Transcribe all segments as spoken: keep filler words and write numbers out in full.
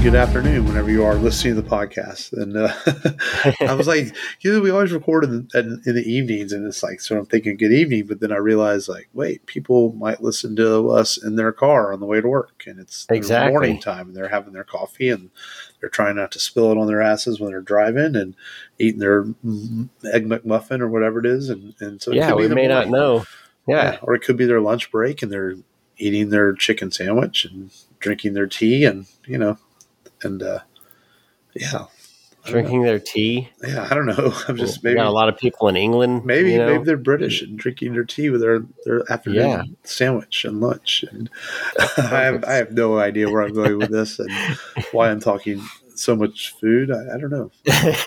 good afternoon whenever you are listening to the podcast. And uh, I was like, you know, we always record in the, in the evenings, and it's like, so I'm thinking good evening, but then I realized, like, wait, people might listen to us in their car on the way to work, and it's exactly. morning time, and they're having their coffee, and they're trying not to spill it on their asses when they're driving, and eating their egg McMuffin or whatever it is, and, and so it yeah, could be we the may morning. not know, yeah. yeah, or it could be their lunch break, and they're eating their chicken sandwich and drinking their tea, and you know. And uh, yeah, drinking their tea. Yeah, I don't know. I'm just we maybe got a lot of people in England. Maybe you know? maybe they're British and drinking their tea with their, their afternoon yeah. sandwich and lunch. And I have I have no idea where I'm going with this and why I'm talking so much food. I, I don't know.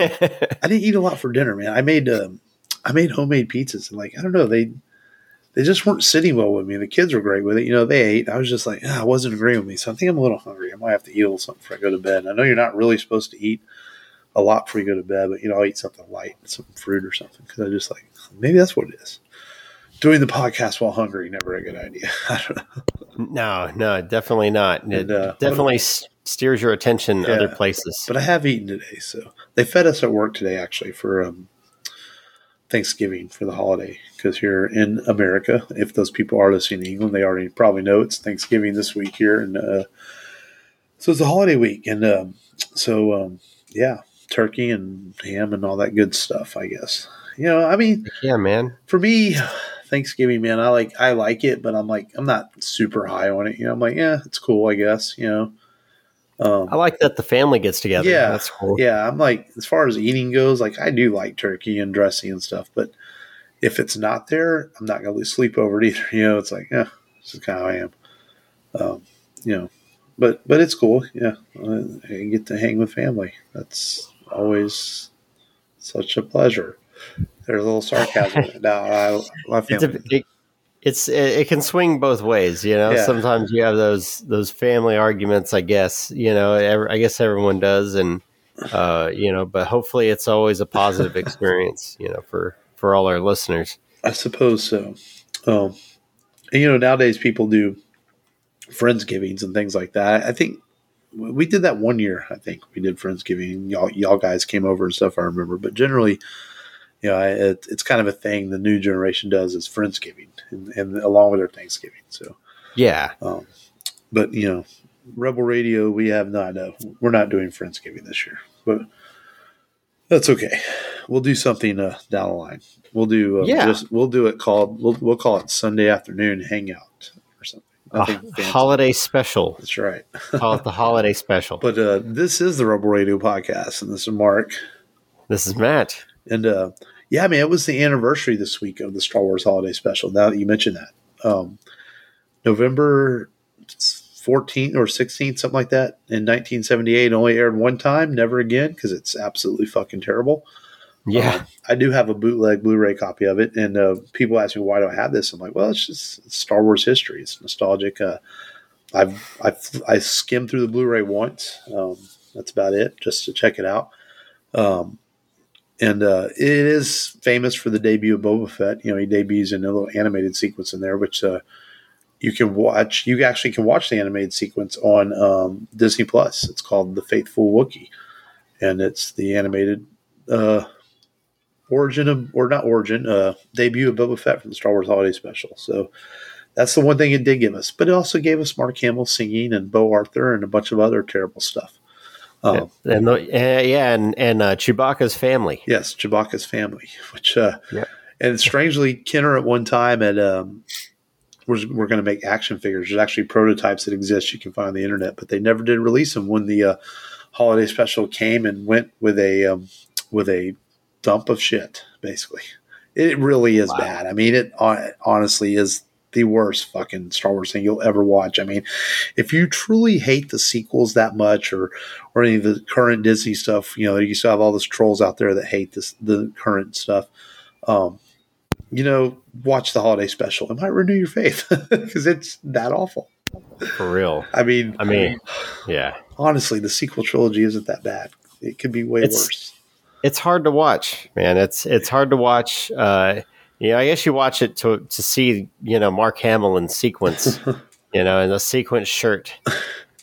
I didn't eat a lot for dinner, man. I made um, I made homemade pizzas, and like I don't know, they they just weren't sitting well with me. The kids were great with it. You know, they ate. I was just like, ah, it wasn't agreeing with me. So I think I'm a little hungry. I might have to eat a little something before I go to bed. And I know you're not really supposed to eat a lot before you go to bed, but, you know, I'll eat something light, some fruit or something. Because I just like, maybe that's what it is. Doing the podcast while hungry, never a good idea. I don't know. No, no, definitely not. It and, uh, definitely what, steers your attention yeah, other places. But I have eaten today. So they fed us at work today, actually, for um, Thanksgiving, for the holiday, because here in America, if those people are listening to England, they already probably know it's Thanksgiving this week here, and uh, so it's a holiday week, and um, so um, yeah, turkey and ham and all that good stuff. I guess you know. I mean, yeah, man. For me, Thanksgiving, man, I like I like it, but I'm like I'm not super high on it. You know, I'm like, yeah, it's cool, I guess. You know. Um, I like that the family gets together. Yeah, that's cool. Yeah, I'm like, as far as eating goes, like I do like turkey and dressing and stuff, but if it's not there, I'm not going to lose sleep over it either. You know, it's like, yeah, this is kind of how I am. Um, you know, but but it's cool. Yeah, I get to hang with family. That's always such a pleasure. There's a little sarcasm. now, I, my family. It's a, it, It's it can swing both ways, you know. Yeah. Sometimes you have those those family arguments, I guess. You know, every, I guess everyone does, and uh, you know. But hopefully, it's always a positive experience, you know, for, for all our listeners. I suppose so. Um, and you know, nowadays people do Friendsgivings and things like that. I think we did that one year. I think we did Friendsgiving. Y'all, y'all guys came over and stuff. I remember, but generally. You know, it, it's kind of a thing the new generation does is Friendsgiving, and, and along with their Thanksgiving. So, yeah. Um, but you know, Rebel Radio, we have not. Uh, we're not doing Friendsgiving this year, but that's okay. We'll do something uh, down the line. We'll do. Uh, yeah. Just, we'll do it called. We'll we'll call it Sunday afternoon hangout or something. A holiday special. That's right. Call it the holiday special. But uh, this is the Rebel Radio podcast, and this is Mark. This is Matt. And, uh, yeah, man, it was the anniversary this week of the Star Wars Holiday Special. Now that you mentioned that. Um, November fourteenth or sixteenth, something like that, in nineteen seventy-eight, only aired one time, never again, because it's absolutely fucking terrible. Yeah. Um, I do have a bootleg Blu-ray copy of it, and uh, people ask me, why do I have this? I'm like, well, it's just it's Star Wars history. It's nostalgic. Uh, I've, I've I skimmed through the Blu-ray once. Um, that's about it, just to check it out. Um And uh, it is famous for the debut of Boba Fett. You know, he debuts in a little animated sequence in there, which uh, you can watch. You actually can watch the animated sequence on um, Disney Plus. It's called The Faithful Wookiee, and it's the animated uh, origin of, or not origin, uh, debut of Boba Fett from the Star Wars Holiday Special. So that's the one thing it did give us. But it also gave us Mark Hamill singing and Bo Arthur and a bunch of other terrible stuff. Um, and the, uh, yeah, and and uh, Chewbacca's family. Yes, Chewbacca's family. Which, uh, yeah. And strangely, Kenner at one time at um, we're we're going to make action figures. There's actually prototypes that exist you can find on the internet, but they never did release them when the uh, holiday special came and went with a um, with a dump of shit. Basically, it really is wow. bad. I mean, it honestly is the worst fucking Star Wars thing you'll ever watch. I mean, if you truly hate the sequels that much, or or any of the current Disney stuff, you know, you still have all those trolls out there that hate this the current stuff. Um, you know, watch the holiday special. It might renew your faith because it's that awful. For real. I mean, I mean, yeah. Honestly, the sequel trilogy isn't that bad. It could be way it's, worse. It's hard to watch, man. It's it's hard to watch. Uh, you know, I guess you watch it to to see, you know, Mark Hamill in sequence, you know, in a sequence shirt.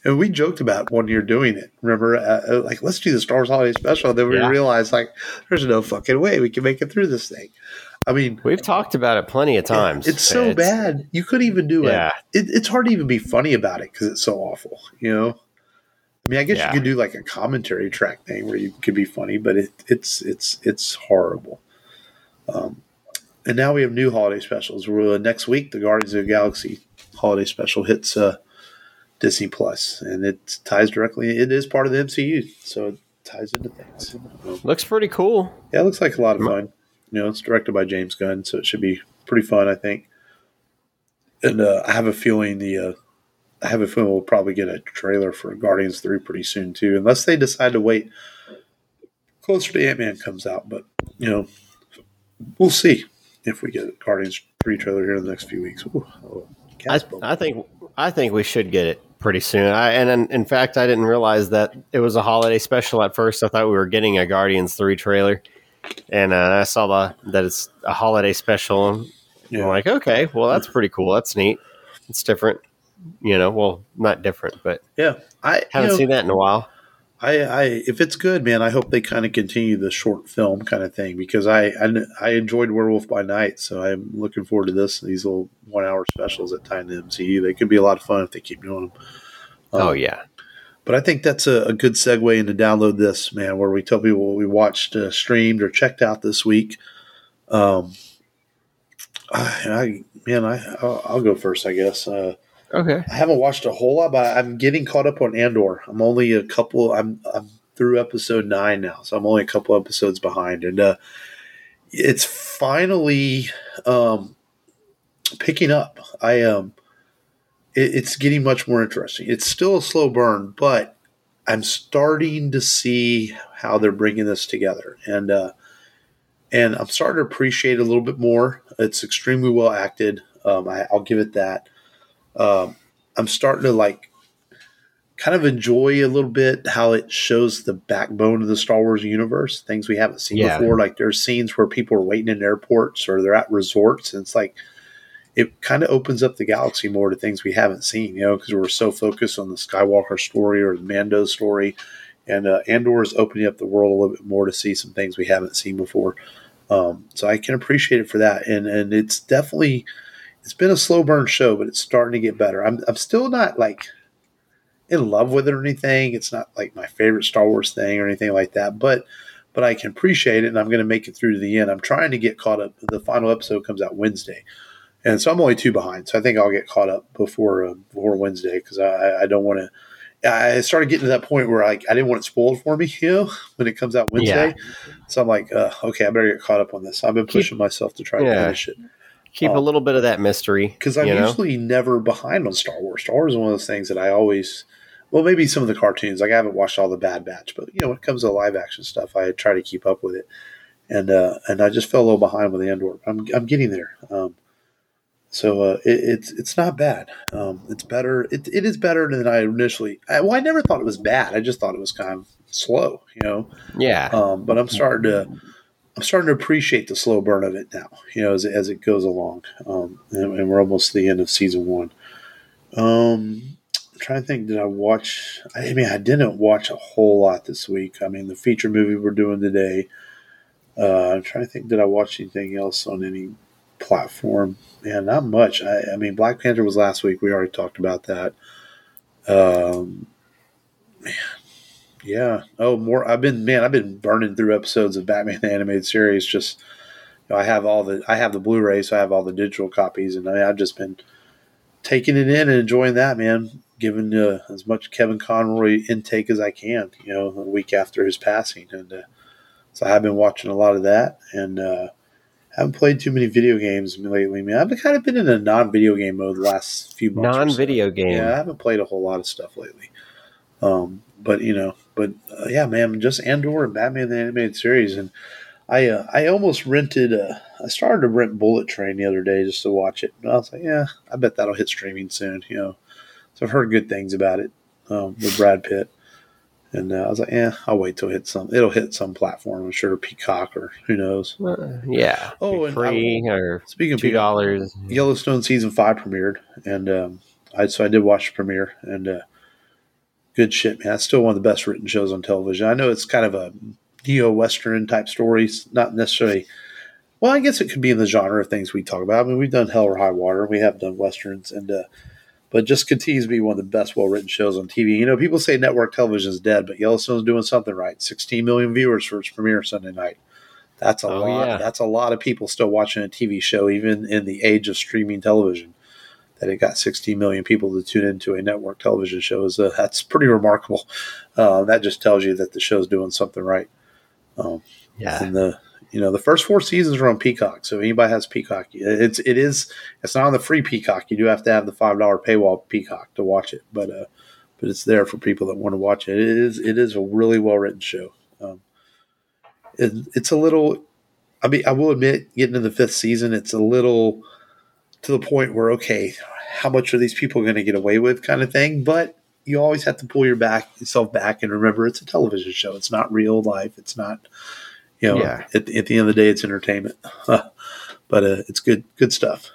And we joked about one year doing it. Remember, uh, like, let's do the Star Wars Holiday Special. And then we Yeah. realized, like, there's no fucking way we can make it through this thing. I mean, we've talked about it plenty of times. It's so it's, bad. You couldn't even do yeah. it. it. It's hard to even be funny about it because it's so awful, you know? I mean, I guess yeah. you could do like a commentary track thing where you could be funny, but it, it's it's it's horrible. Um, and now we have new holiday specials. We're, uh, next week, the Guardians of the Galaxy holiday special hits uh, Disney Plus, and it ties directly. It is part of the M C U, so it ties into things. Um, looks pretty cool. Yeah, it looks like a lot of fun. You know, it's directed by James Gunn, so it should be pretty fun, I think. And uh, I have a feeling the. Uh, I have a feeling we'll probably get a trailer for Guardians three pretty soon too, unless they decide to wait closer to Ant-Man comes out. But you know, we'll see if we get a Guardians three trailer here in the next few weeks. Ooh, oh, I, I think I think we should get it pretty soon. I, and in, in fact, I didn't realize that it was a holiday special at first. I thought we were getting a Guardians three trailer, and uh, I saw the, that it's a holiday special. And yeah. I'm like, okay, well, that's pretty cool. That's neat. It's different. You know, well, not different, but yeah, I haven't you know, seen that in a while. I, I, if it's good, man, I hope they kind of continue the short film kind of thing because I, I, I enjoyed Werewolf by Night, so I'm looking forward to this. These little one hour specials that tie into the M C U, they could be a lot of fun if they keep doing them. Um, oh yeah, but I think that's a, a good segue into Download This, man, where we tell people what we watched, uh, streamed, or checked out this week. Um, I, I man, I, I'll, I'll go first, I guess. Uh, Okay. I haven't watched a whole lot, but I'm getting caught up on Andor. I'm only a couple. I'm I'm through episode nine now, so I'm only a couple episodes behind, and uh, it's finally um, picking up. I um, it, it's getting much more interesting. It's still a slow burn, but I'm starting to see how they're bringing this together, and uh, and I'm starting to appreciate it a little bit more. It's extremely well acted. Um, I, I'll give it that. Um, I'm starting to like kind of enjoy a little bit how it shows the backbone of the Star Wars universe, things we haven't seen yeah. before. Like there's scenes where people are waiting in airports or they're at resorts, and it's like it kind of opens up the galaxy more to things we haven't seen, you know, because we're so focused on the Skywalker story or the Mando story, and uh, Andor is opening up the world a little bit more to see some things we haven't seen before. Um, so I can appreciate it for that, and and it's definitely. It's been a slow burn show, but it's starting to get better. I'm I'm still not like in love with it or anything. It's not like my favorite Star Wars thing or anything like that, but but I can appreciate it, and I'm going to make it through to the end. I'm trying to get caught up. The final episode comes out Wednesday, and so I'm only two behind. So I think I'll get caught up before uh, before Wednesday because I, I don't want to. I started getting to that point where like I didn't want it spoiled for me, you know, when it comes out Wednesday. Yeah. So I'm like, uh, okay, I better get caught up on this. I've been pushing Keep, myself to try yeah. to finish it. Keep um, a little bit of that mystery. Because I'm usually know? never behind on Star Wars. Star Wars is one of those things that I always, well, maybe some of the cartoons. Like I haven't watched all the Bad Batch, but you know, when it comes to live action stuff, I try to keep up with it. And uh, and I just fell a little behind with Andor. I'm I'm getting there. Um, so uh, it, it's it's not bad. Um, it's better. It it is better than I initially. I, well, I never thought it was bad. I just thought it was kind of slow. You know. Yeah. Um, but I'm starting to. I'm starting to appreciate the slow burn of it now, you know, as, as it goes along. Um, and, and we're almost to the end of season one. Um, I'm trying to think, did I watch? I mean, I didn't watch a whole lot this week. I mean, the feature movie we're doing today. Uh, I'm trying to think, did I watch anything else on any platform? Man, not much. I, I mean, Black Panther was last week. We already talked about that. Um, man. Yeah. Oh, more. I've been man. I've been burning through episodes of Batman the Animated Series. Just you know, I have all the. I have the Blu-ray, so I have all the digital copies, and I mean, I've just been taking it in and enjoying that, man. Giving uh, as much Kevin Conroy intake as I can. You know, a week after his passing, and uh, so I have been watching a lot of that, and uh, haven't played too many video games lately. Man, I've kind of been in a non-video game mode the last few months. Non-video so. game. Yeah, I haven't played a whole lot of stuff lately. Um, but you know, but uh, yeah, man, just Andor and Batman the Animated Series, and I uh, I almost rented. Uh, I started to rent Bullet Train the other day just to watch it. And I was like, yeah, I bet that'll hit streaming soon. You know, so I've heard good things about it um, with Brad Pitt, and uh, I was like, yeah, I'll wait till it hits some. It'll hit some platform, I'm sure, Peacock or who knows. Uh, yeah. Oh, and free I, or speaking of two dollars. Yellowstone season five premiered, and um, I so I did watch the premiere and. Uh, good shit, man. It's still one of the best written shows on television. I know it's kind of a neo-Western type stories, not necessarily. Well, I guess it could be in the genre of things we talk about. I mean, we've done Hell or High Water, we have done westerns, and uh, but just continues to be one of the best well-written shows on T V. You know, people say network television is dead, but Yellowstone's doing something right. sixteen million viewers for its premiere Sunday night. That's a Oh, lot. yeah. That's a lot of people still watching a T V show, even in the age of streaming television. That it got sixteen million people to tune into a network television show is uh, that's pretty remarkable. Uh, that just tells you that the show's doing something right. Um, Yeah. And the you know the first four seasons are on Peacock, so if anybody has Peacock, it's it is it's not on the free Peacock. You do have to have the five dollar paywall Peacock to watch it, but uh, but it's there for people that want to watch it. It is it is a really well written show. Um, it, it's a little. I mean, I will admit, getting to the fifth season, it's a little to the point where okay, how much are these people going to get away with, kind of thing. But you always have to pull your back yourself back and remember it's a television show. It's not real life. It's not. You know, Yeah. at, at the end of the day, it's entertainment, but uh, it's good, good stuff.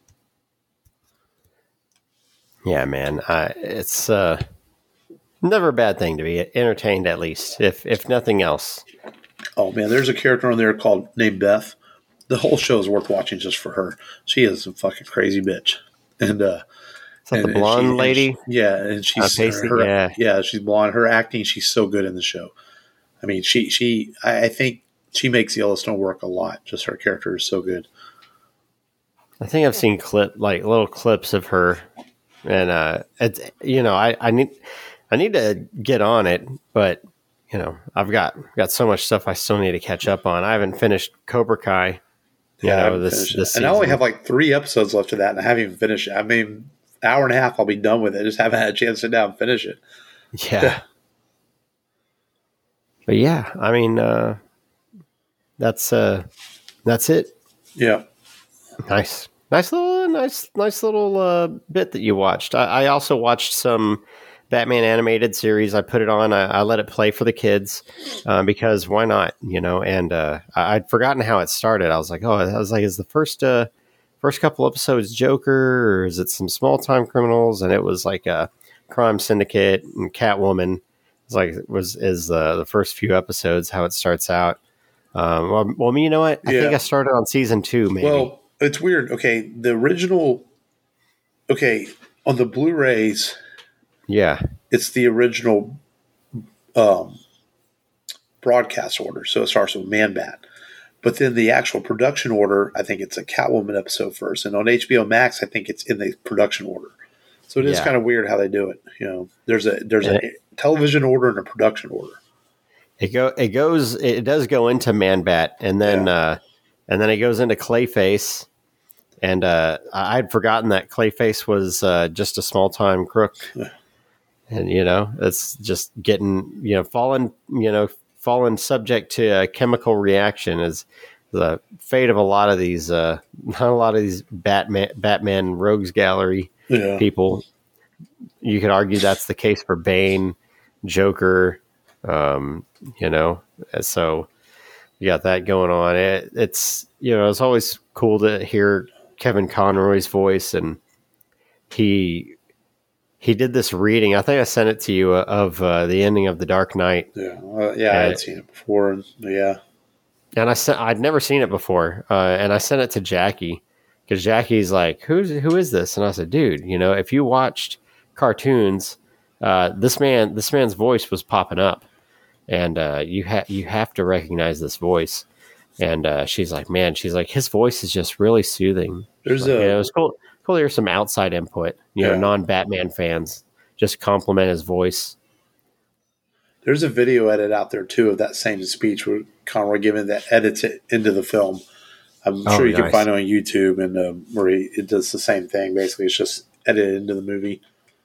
Yeah, man. I, it's uh, never a bad thing to be entertained, at least, if if nothing else. Oh man, there's a character on there called named Beth. The whole show is worth watching just for her. She is a fucking crazy bitch, and uh, Is that and, the and blonde she, and lady? she- yeah, and she's Uh, Pacey? her, Yeah. yeah, she's blonde. Her acting, she's so good in the show. I mean, she she I, I think she makes Yellowstone work a lot. Just her character is so good. I think I've seen clip like little clips of her, and uh, it's you know I, I need I need to get on it, but you know I've got got so much stuff I still need to catch up on. I haven't finished Cobra Kai. You Yeah, I know, haven't this, finished it. this and I only season. have like three episodes left of that, and I haven't even finished it. I mean, hour and a half, I'll be done with it. I just haven't had a chance to sit down and finish it. Yeah. But yeah, I mean, uh, that's uh, that's it. Yeah. Nice, nice little, nice, nice little uh, bit that you watched. I, I also watched some Batman animated series. I put it on. I, I let it play for the kids uh, because why not? You know, and uh, I, I'd forgotten how it started. I was like, oh, I was like, is the first uh, first couple episodes Joker, or is it some small time criminals? And it was like a crime syndicate and Catwoman. It's like it was is uh, the first few episodes how it starts out. Um, well, well, you know what? I Yeah. think I started on season two. Maybe. Well, it's weird. Okay, the original. Okay, on the Blu-rays, yeah, it's the original um, broadcast order, so it starts with Man Bat. But then the actual production order, I think it's a Catwoman episode first, and on H B O Max, I think it's in the production order. So it is Yeah. kind of weird how they do it. You know, there's a there's And a television order and a production order. it go it goes it does go into Man Bat, and then Yeah. uh, and then it goes into Clayface. And uh, I- I'd forgotten that Clayface was uh, just a small time crook, and you know, it's just getting you know fallen you know fallen subject to a chemical reaction is the fate of a lot of these uh, not a lot of these Batman Batman rogues gallery Yeah, people. You could argue that's the case for Bane, Joker, um, you know. So you got that going on. It, it's you know it's always cool to hear Kevin Conroy's voice, and he he did this reading. I think I sent it to you uh, of uh, the ending of The Dark Knight, yeah, uh, yeah. I Uh, had seen it before, and yeah, and I sent I'd never seen it before, uh, and I sent it to Jackie because Jackie's like, "Who's who is this?" And I said, "Dude, you know, if you watched cartoons, uh, this man this man's voice was popping up, and uh, you have you have to recognize this voice." And uh, she's like, "Man, she's like, his voice is just really soothing." there's Like, a yeah, it was cool. Cool to hear some outside input. You know, Yeah. non-Batman fans just compliment his voice. there's a video edit out there too of that same speech where Conroy giving that edits it into the film. I'm Oh, sure you can nice. find it on YouTube, and um, where he, it does the same thing. Basically, it's just edited into the movie.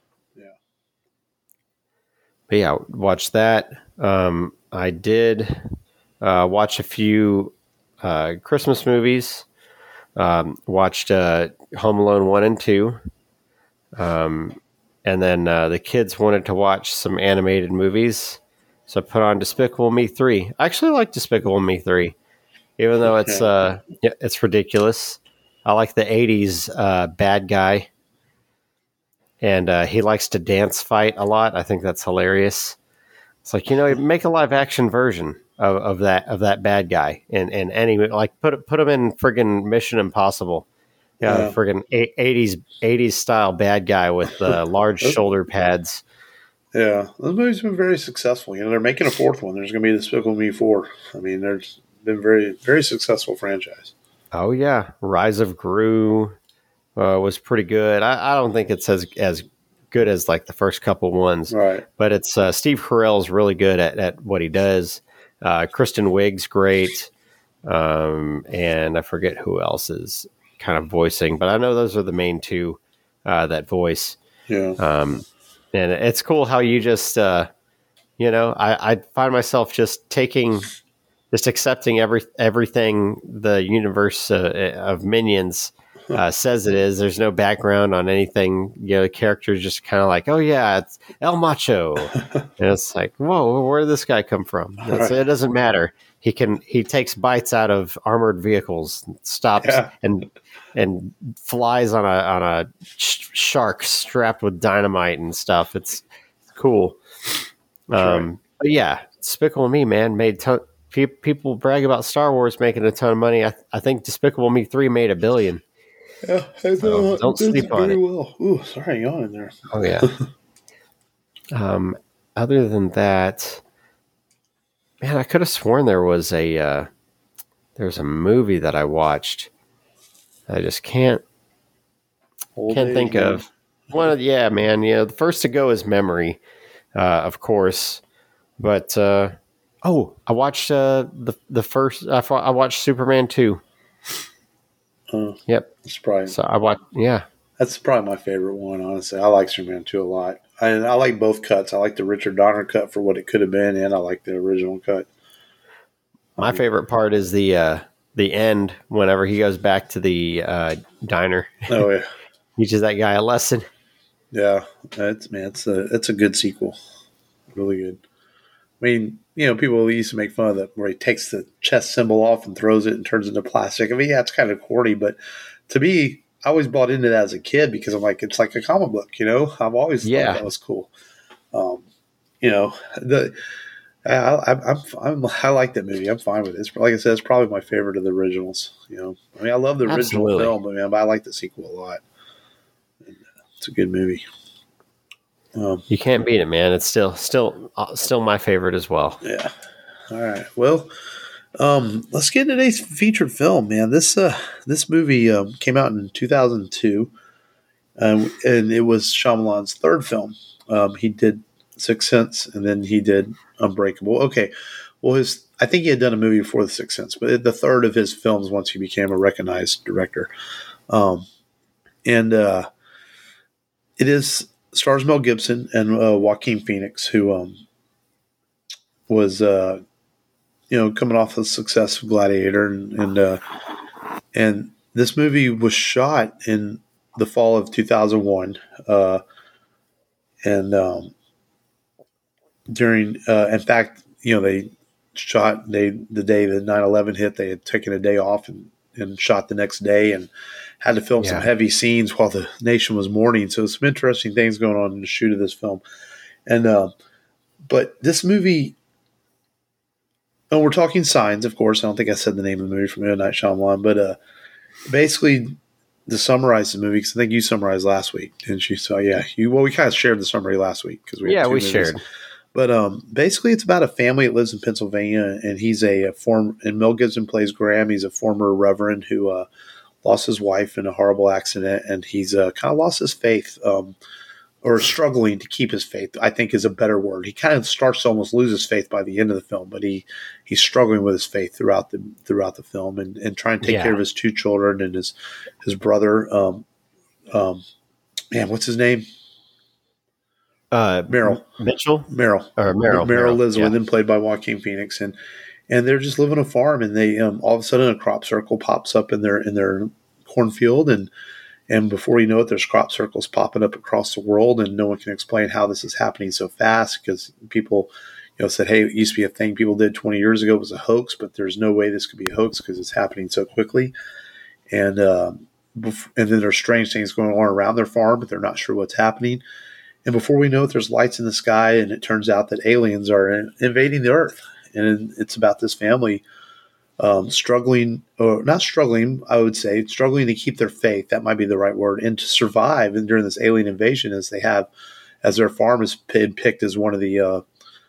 But yeah, watch that. Um, I did uh, watch a few uh, Christmas movies. Um, watched uh, Home Alone one and two. Um, and then uh, the kids wanted to watch some animated movies. So I put on Despicable Me three. I actually like Despicable Me three. Even though it's Okay. uh, yeah, it's ridiculous. I like the eighties uh, bad guy. and uh, he likes to dance fight a lot. I think that's hilarious. It's like, you know, make a live action version of, of that of that bad guy, and and any like put put him in friggin' Mission Impossible. Yeah, Yeah. friggin' eighties eighties style bad guy with uh, large shoulder pads. Yeah, those movies have been very successful. You know, they're making a fourth one. There's going to be Despicable Me four. I mean, there's been very, very successful franchise. Oh yeah, Rise of Gru uh, was pretty good. I, I don't think it's as as good as like the first couple ones, Right. but it's uh, Steve Carell's really good at, at what he does. Uh, Kristen Wiig's great, um, and I forget who else is kind of voicing, but I know those are the main two uh, that voice. Yeah. Um, and it's cool how you just, uh, you know, I, I find myself just taking, just accepting every everything the universe uh, of Minions uh, says it is. There's no background on anything. You know, the character's just kind of like, oh yeah, it's El Macho, and it's like, whoa, where did this guy come from? It's, it doesn't matter. He can he takes bites out of armored vehicles, stops Yeah. and and flies on a on a sh- shark strapped with dynamite and stuff. It's cool. Um, right. But yeah, Despicable Me, man, made ton. Pe- people brag about Star Wars making a ton of money. I, I think Despicable Me three made a billion. Yeah, it, So uh, don't it does sleep on very it. well. Ooh, sorry, yawn in there. Oh yeah. um, other than that, man, I could have sworn there was a uh, there was a movie that I watched. I just can't Old can't age, think man. of one. Of, yeah, man. You know, the first to go is Memory, uh, of course. But uh, oh, I watched uh, the the first. I, fo- I watched Superman two. Uh, Yep. that's probably So I watched. Yeah. that's probably my favorite one. Honestly, I like Superman two a lot. I I like both cuts. I like the Richard Donner cut for what it could have been, and I like the original cut. My favorite part is the uh, the end. Whenever he goes back to the uh, diner, Oh yeah, teaches that guy a lesson. yeah. It's man, it's a it's a good sequel. Really good. I mean, you know, people used to make fun of that where he takes the chest symbol off and throws it and turns it into plastic. I mean, yeah, it's kind of corny, but to me, I always bought into that as a kid because I'm like, it's like a comic book, you know. I've always Yeah. thought that was cool. Um, you know, the I, I, I'm, I'm I like that movie. I'm fine with it. It's, like I said, it's probably my favorite of the originals. You know, I mean, I love the original Absolutely. film, but man, but I like the sequel a lot. And, uh, it's a good movie. Um, You can't beat it, man. It's still still uh, still my favorite as well. Yeah. All right. Well, um, let's get into today's featured film, man. This uh, this movie um, came out in two thousand two, um, and it was Shyamalan's third film. Um, he did Sixth Sense, and then he did Unbreakable. Okay. Well, his I think he had done a movie before The Sixth Sense, but the third of his films once he became a recognized director. Um, and uh, it is stars Mel Gibson and uh, Joaquin Phoenix, who um, was uh, you know coming off the success of Gladiator, and and, uh, and this movie was shot in the fall of two thousand one, uh, and um, during uh, in fact, you know they shot they the day that nine eleven hit, they had taken a day off and, and shot the next day and had to film Yeah. some heavy scenes while the nation was mourning. So some interesting things going on in the shoot of this film. And uh, but this movie, and we're talking Signs, of course. I don't think I said the name of the movie from M. Night Shyamalan, but uh, basically to summarize the movie, because I think you summarized last week, didn't you? So yeah, you well we kind of shared the summary last week because we had Yeah, two we movies. shared. But um, basically, it's about a family that lives in Pennsylvania, and he's a, a form. And Mel Gibson plays Graham. He's a former reverend who uh, lost his wife in a horrible accident, and he's uh, kind of lost his faith, um, or struggling to keep his faith. I think is a better word. He kind of starts to almost lose his faith by the end of the film, but he he's struggling with his faith throughout the throughout the film, and, and trying to take Yeah. care of his two children and his his brother. Um, um, man, what's his name? Uh, Meryl. Mitchell Meryl. or Meryl. Meryl lives yeah. with him, played by Joaquin Phoenix, and and they're just living on a farm, and they um, all of a sudden a crop circle pops up in their in their cornfield, and and before you know it, there's crop circles popping up across the world, and no one can explain how this is happening so fast because people, you know, said, hey, it used to be a thing people did twenty years ago. It was a hoax, but there's no way this could be a hoax because it's happening so quickly, and um, bef- and then there's strange things going on around their farm, but they're not sure what's happening. And before we know it, there's lights in the sky, and it turns out that aliens are in, invading the Earth. And it's about this family um, struggling, or not struggling, I would say, struggling to keep their faith. That might be the right word, and to survive and during this alien invasion, as they have, as their farm is been picked as one of the uh,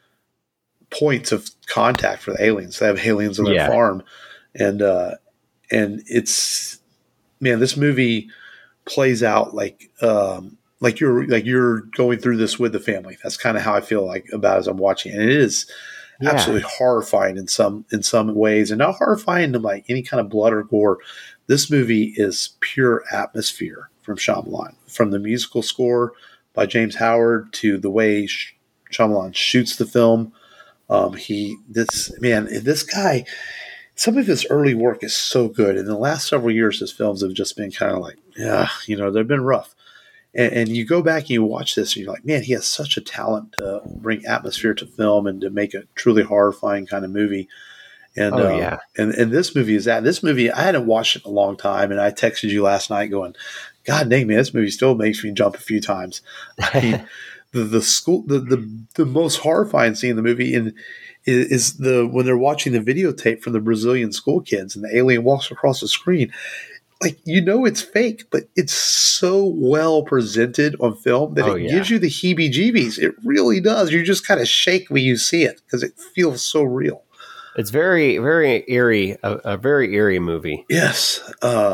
points of contact for the aliens. They have aliens on their Yeah. farm, and uh, and it's man, this movie plays out like um, like you're like you're going through this with the family. That's kind of how I feel like about it as I'm watching, and it is Yeah. absolutely horrifying in some in some ways, and not horrifying to like any kind of blood or gore. This movie is pure atmosphere from Shyamalan, from the musical score by James Howard to the way Sh- Shyamalan shoots the film. Um, he this man, this guy. Some of his early work is so good. In the last several years, his films have just been kind of like, yeah, you know, they've been rough. And, and you go back and you watch this, and you're like, man, he has such a talent to bring atmosphere to film and to make a truly horrifying kind of movie. And Oh, um, yeah. and and this movie is that. This movie, I hadn't watched it in a long time, and I texted you last night going, God dang, man, this movie still makes me jump a few times. I mean, the the school, the the the most horrifying scene in the movie in is, is the when they're watching the videotape from the Brazilian school kids, and the alien walks across the screen. Like, you know, it's fake, but it's so well presented on film that Oh, it yeah. gives you the heebie-jeebies. It really does. You just kind of shake when you see it because it feels so real. It's very, very eerie, a, a very eerie movie. Yes. Uh,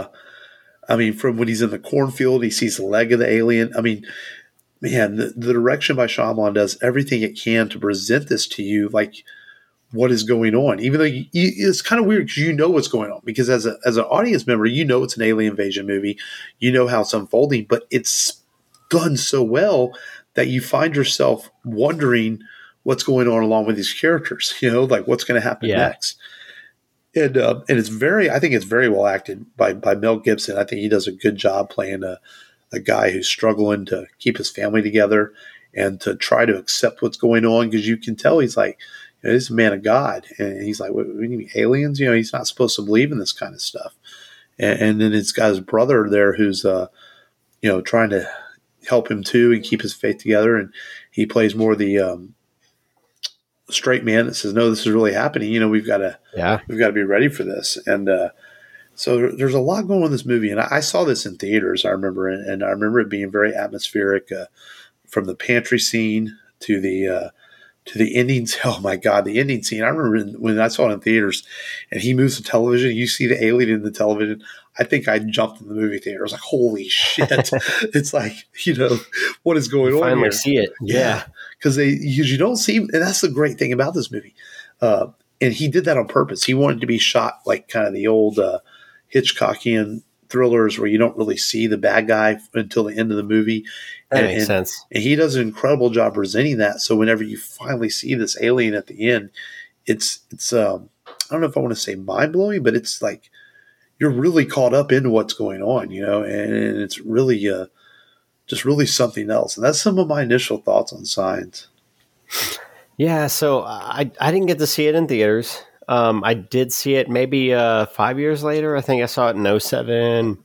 I mean, from when he's in the cornfield, he sees the leg of the alien. I mean, man, the, the direction by Shyamalan does everything it can to present this to you like what is going on. Even though you, you, it's kind of weird because you know what's going on. Because as a as an audience member, you know it's an alien invasion movie. You know how it's unfolding, but it's done so well that you find yourself wondering what's going on along with these characters. You know, like what's going to happen Yeah. next. And uh, and it's very, I think it's very well acted by by Mel Gibson. I think he does a good job playing a a guy who's struggling to keep his family together and to try to accept what's going on, because you can tell he's like, you know, he's a man of God, and he's like, what, we need aliens? You know, he's not supposed to believe in this kind of stuff. And, and then he's got his brother there who's, uh, you know, trying to help him too and keep his faith together. And he plays more the um, straight man that says, no, this is really happening. You know, we've got to, Yeah. we've got to be ready for this. And uh, so there, there's a lot going on in this movie. And I, I saw this in theaters, I remember, and, and I remember it being very atmospheric, uh, from the pantry scene to the uh, to the endings. Oh my God, the ending scene! I remember when I saw it in theaters, and he moves the television. You see the alien in the television. I think I jumped in the movie theater. I was like, "Holy shit!" It's like, you know, what is going You on finally here? see it. Yeah. Because they because you don't see, and that's the great thing about this movie. Uh, and he did that on purpose. He wanted to be shot like kind of the old uh, Hitchcockian thrillers where you don't really see the bad guy until the end of the movie. That and, makes and, sense. And he does an incredible job presenting that. So whenever you finally see this alien at the end, it's it's um, I don't know if I want to say mind blowing, but it's like you're really caught up into what's going on, you know, and, and it's really uh, just really something else. And that's some of my initial thoughts on Signs. Yeah, so I I didn't get to see it in theaters. Um, I did see it maybe uh, five years later. I think I saw it in oh seven,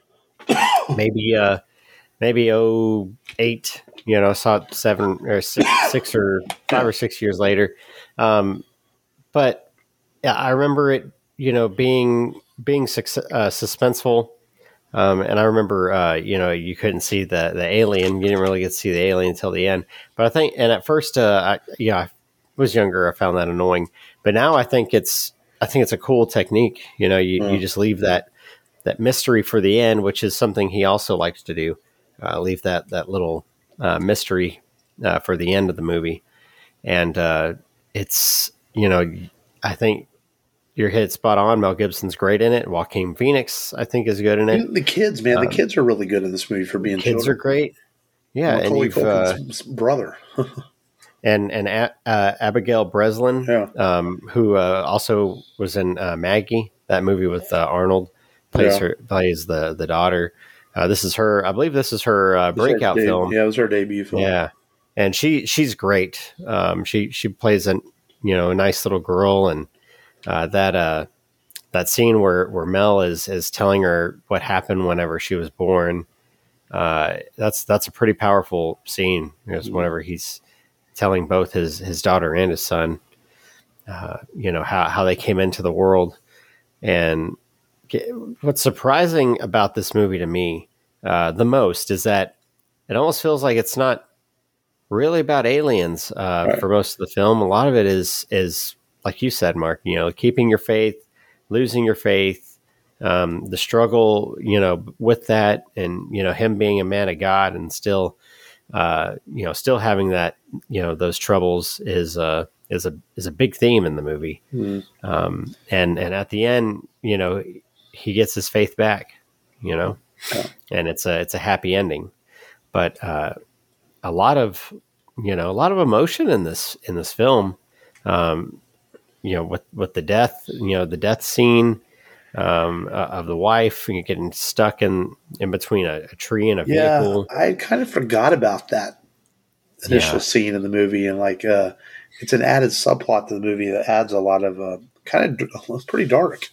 maybe uh, maybe oh eight. You know, saw it seven or six, six or five or six years later. Um, but yeah, I remember it. You know, being being suc- uh, suspenseful. Um, and I remember, uh, you know, you couldn't see the, the alien. You didn't really get to see the alien until the end. But I think, and at first, uh, I, yeah, I was younger. I found that annoying. But now I think it's, I think it's a cool technique. You know, you, Mm. you just leave that that mystery for the end, which is something he also likes to do. Uh, leave that that little uh, mystery uh, for the end of the movie, and uh, it's, you know, I think. You're hit spot on. Mel Gibson's great in it. Joaquin Phoenix, I think, is good in it. The kids, man, the Um, kids are really good in this movie for being Kids children. are great. Yeah, and Macaulay you've uh, Culkin's brother. and and A- uh, Abigail Breslin, Yeah. um, who uh, also was in uh, Maggie, that movie with uh, Arnold, plays Yeah. her plays the the daughter. Uh, this is her. I believe this is her uh, It was her breakout deb- film. Yeah, it was her debut film. Yeah, and she she's great. Um, she she plays a you know a nice little girl, and uh, that uh, that scene where, where Mel is is telling her what happened whenever she was born. Uh, that's that's a pretty powerful scene. Because whenever he's telling both his his daughter and his son, uh, you know how how they came into the world. And what's surprising about this movie to me uh, the most is that it almost feels like it's not really about aliens uh, Right. for most of the film. A lot of it is is like you said, Mark. You know, keeping your faith, losing your faith, um, the struggle. You know, with that, and you know, him being a man of God and still, uh, you know, still having that. You know, those troubles is uh, is a is a big theme in the movie. Mm. Um, and and at the end, you know, he gets his faith back. You know, Yeah. and it's a it's a happy ending. But uh, a lot of you know a lot of emotion in this in this film. Um, you know, with with the death, you know, the death scene um, uh, of the wife, you know, getting stuck in in between a, a tree and a Yeah, vehicle. I kind of forgot about that initial Yeah. scene in the movie, and like uh, it's an added subplot to the movie that adds a lot of uh, kind of it's pretty dark.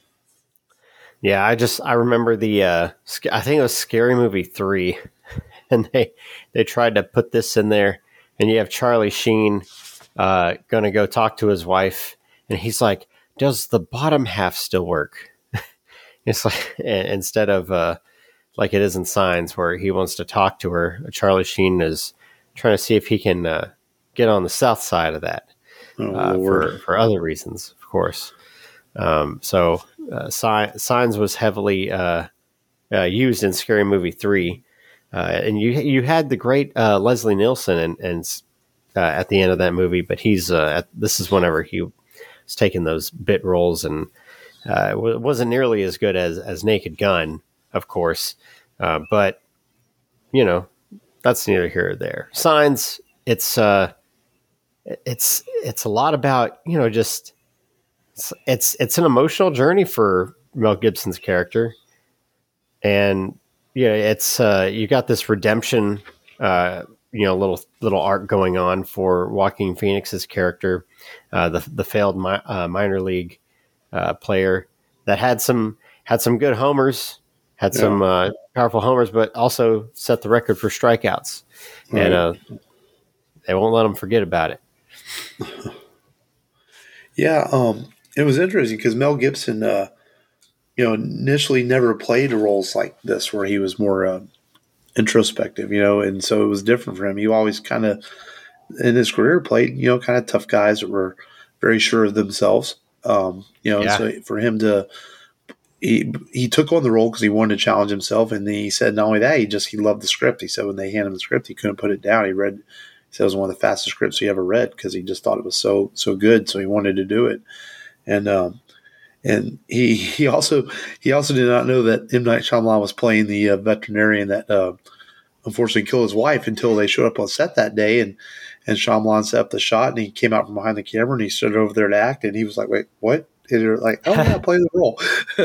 Yeah, I just I remember the uh, sc- I think it was Scary Movie three, and they they tried to put this in there, and you have Charlie Sheen uh, going to go talk to his wife, and he's like, "Does the bottom half still work?" It's like instead of uh, like it is in Signs, where he wants to talk to her, Charlie Sheen is trying to see if he can uh, get on the south side of that Oh uh, Lord. for for other reasons, of course. Um, so uh, si- Signs was heavily uh, uh, used in Scary Movie three. Uh, and you you had the great uh, Leslie Nielsen and, and uh, at the end of that movie, but he's uh, at, this is whenever he was taking those bit roles, and uh, it wasn't nearly as good as, as Naked Gun, of course. Uh, but, you know, that's neither here or there. Signs, it's uh, it's it's a lot about, you know, just it's, it's it's an emotional journey for Mel Gibson's character, and yeah, it's uh, you got this redemption, uh, you know, little little arc going on for Joaquin Phoenix's character, uh, the the failed mi- uh, minor league uh, player that had some had some good homers, had Yeah. some uh, powerful homers, but also set the record for strikeouts, Right. and uh, they won't let him forget about it. Yeah, um, it was interesting because Mel Gibson, uh, you know, initially never played roles like this where he was more uh, introspective, you know, and so it was different for him. He always kind of, in his career, played, you know, kind of tough guys that were very sure of themselves, um, you know, and Yeah. so for him to, he he took on the role because he wanted to challenge himself, and then he said not only that, he just he loved the script. He said when they handed him the script, he couldn't put it down. He read, he said it was one of the fastest scripts he ever read because he just thought it was so so good, so he wanted to do it. And um, and he he also he also did not know that M. Night Shyamalan was playing the uh, veterinarian that uh, unfortunately killed his wife until they showed up on set that day, and and Shyamalan set up the shot, and he came out from behind the camera and he stood over there to act, and he was like, "Wait, what?" And they're like, "Oh yeah, play the role."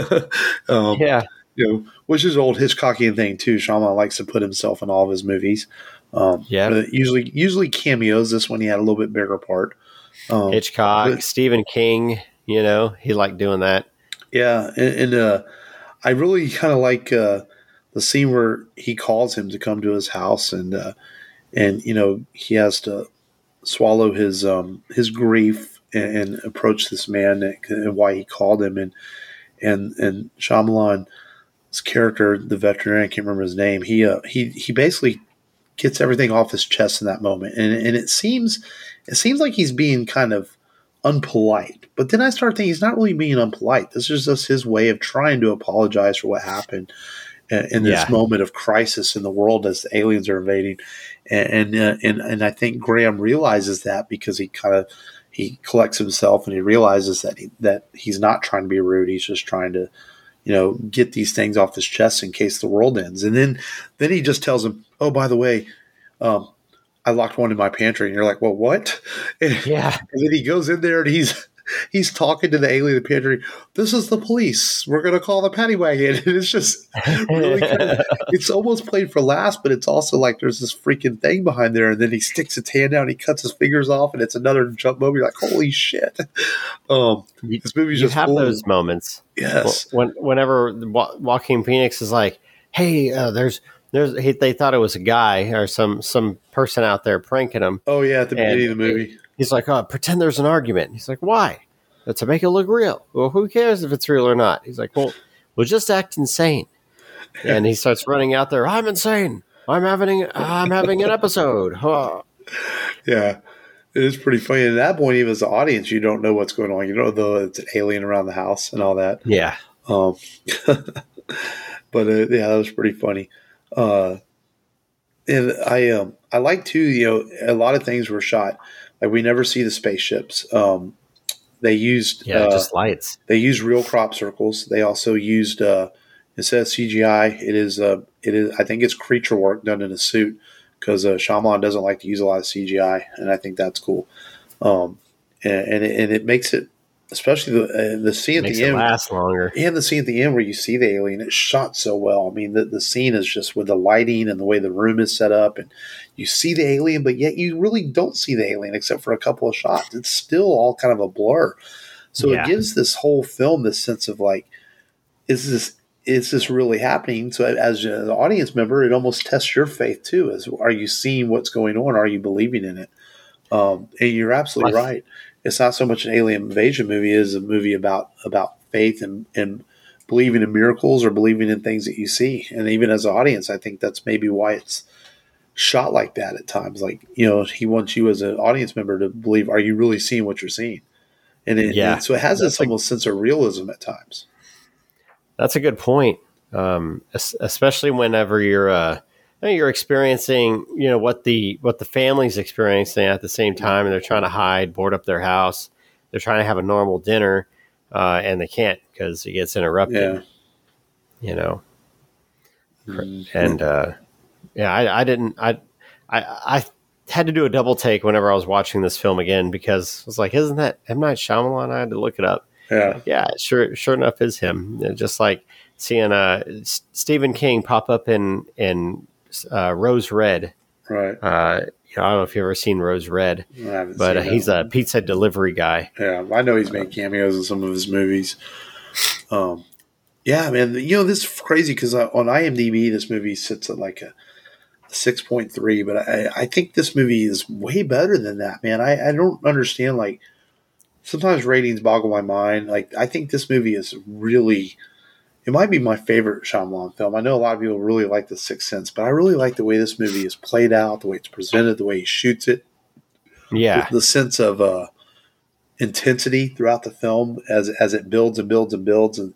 um, Yeah. you know, which is an old Hitchcockian thing too. Shyamalan likes to put himself in all of his movies. Um, Yeah. but usually usually cameos. This one he had a little bit bigger part. Um, Hitchcock, but Stephen King, you know, he liked doing that. yeah, and, and uh, I really kind of like uh, the scene where he calls him to come to his house, and uh, and you know he has to swallow his um, his grief and, and approach this man and, and why he called him, and and and Shyamalan's character, the veterinarian, I can't remember his name. He uh, he he basically gets everything off his chest in that moment, and and it seems it seems like he's being kind of unpolite. But then I start thinking he's not really being unpolite. This is just his way of trying to apologize for what happened in, in this Yeah. moment of crisis in the world as the aliens are invading. And and uh, and, and I think Graham realizes that because he kind of he collects himself and he realizes that he, that he's not trying to be rude. He's just trying to, you know, get these things off his chest in case the world ends. And then then he just tells him, "Oh, by the way, um, I locked one in my pantry." And you're like, "Well, what?" And, Yeah. and then he goes in there and he's he's talking to the alien in the pantry. This is the police. We're going to call the paddy wagon. And it's just really kind of, it's almost played for laughs, but it's also like there's this freaking thing behind there. And then he sticks his hand out, and he cuts his fingers off, and it's another jump movie. You're like, holy shit. Um, this movie's you just have full. those moments. Yes. When, whenever jo- Joaquin Phoenix is like, hey, uh, there's, there's, he, they thought it was a guy or some, some person out there pranking him. Oh, yeah, at the beginning of the movie. He, he's like, oh, pretend there's an argument. He's like, why? To make it look real. Well, who cares if it's real or not? He's like, well, we'll just act insane. And he starts running out there. I'm insane. I'm having, I'm having an episode. Huh. Yeah. It is pretty funny. At that point, even as the audience, you don't know what's going on. You don't know it's an alien around the house and all that. Yeah. Um, but uh, yeah, that was pretty funny. Uh, and I, um, I like too, you know, a lot of things were shot. Like we never see the spaceships. Um, they used, yeah, uh, just lights. They used real crop circles. They also used, uh, instead of C G I, it is, uh, it is, I think it's creature work done in a suit. Because uh, Shyamalan doesn't like to use a lot of C G I, and I think that's cool. Um, and and it, and it makes it, especially the uh, the scene at makes the it end, last longer. And the scene at the end where you see the alien, it's shot so well. I mean, the the scene is just with the lighting and the way the room is set up, and you see the alien, but yet you really don't see the alien except for a couple of shots. It's still all kind of a blur. So Yeah. it gives this whole film this sense of like, is this is this really happening? So as an audience member, it almost tests your faith too. Is are you seeing what's going on? Are you believing in it? Um, and you're absolutely Life. right. It's not so much an alien invasion movie as a movie about about faith and, and believing in miracles or believing in things that you see. And even as an audience, I think that's maybe why it's shot like that at times. Like, you know, he wants you as an audience member to believe, are you really seeing what you're seeing? And, it, Yeah. and so it has That's this almost sense of realism at times. That's a good point. Um, es- especially whenever you're uh, you're experiencing, you know, what the what the family's experiencing at the same time, and they're trying to hide, board up their house. They're trying to have a normal dinner, uh, and they can't because it gets interrupted. Yeah. You know, Mm-hmm. and uh, yeah, I, I didn't. I, I I had to do a double take whenever I was watching this film again because I was like, "Isn't that M. Night Shyamalan?" I had to look it up. Yeah. Like, yeah, sure, sure enough, is him. And just like seeing uh, S- Stephen King pop up in in uh, Rose Red. Right. Uh, you know, I don't know if you've ever seen Rose Red, I haven't but uh, seen he's that. a pizza delivery guy. Yeah, I know he's made cameos in some of his movies. Um, yeah, man, you know, this is crazy because on IMDb, this movie sits at like a six point three, but I, I think this movie is way better than that, man. I, I don't understand, like, sometimes ratings boggle my mind. Like, I think this movie is really, it might be my favorite Shyamalan film. I know a lot of people really like The Sixth Sense, but I really like the way this movie is played out, the way it's presented, the way he shoots it. Yeah, The, the sense of uh, intensity throughout the film as as it builds and builds and builds, and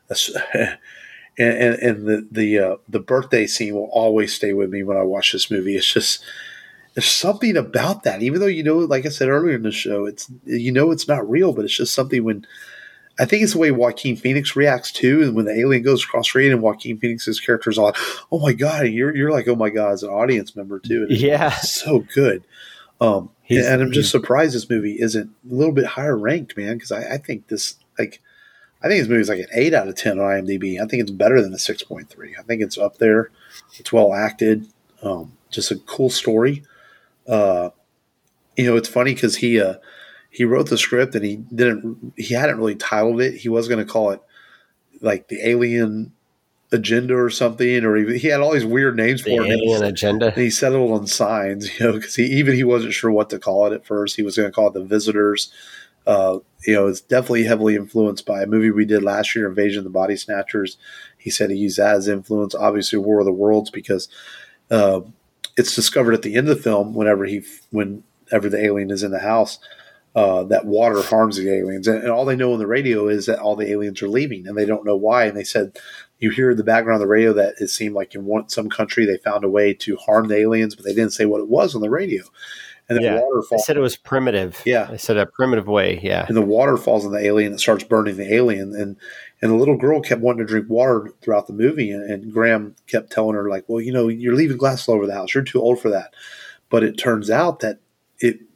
and and, and the the uh, the birthday scene will always stay with me when I watch this movie. It's just there's something about that, even though you know, like I said earlier in the show, it's you know it's not real, but it's just something when. I think it's the way Joaquin Phoenix reacts too, and when the alien goes across screen and Joaquin Phoenix's character is all like, "Oh my god!" and you're you're like, "Oh my god!" as an audience member too. And it's yeah, so good. Um, He's- and I'm just he's- surprised this movie isn't a little bit higher ranked, man. Because I, I think this, like, I think this movie is like an eight out of ten on IMDb. I think it's better than a six point three. I think it's up there. It's well acted. Um, just a cool story. Uh, you know, it's funny because he uh, he wrote the script and he didn't. He hadn't really titled it. He was going to call it like the Alien Agenda or something, or he, he had all these weird names the for it. alien agenda. And he settled on signs, you know, because he even he wasn't sure what to call it at first. He was going to call it The Visitors. Uh, you know, it's definitely heavily influenced by a movie we did last year, Invasion of the Body Snatchers. He said he used that as influence. Obviously, War of the Worlds, because uh, it's discovered at the end of the film whenever he whenever the alien is in the house. Uh, that water harms the aliens, and, and all they know on the radio is that all the aliens are leaving, and they don't know why. And they said you hear in the background of the radio that it seemed like in one some country they found a way to harm the aliens, but they didn't say what it was on the radio. And then Yeah, water they falls. said it was primitive. Yeah. They said a primitive way. Yeah, And the water falls on the alien and starts burning the alien. And and the little girl kept wanting to drink water throughout the movie, and, and Graham kept telling her like, well, you know, you're leaving glasses all over the house. You're too old for that. But it turns out that it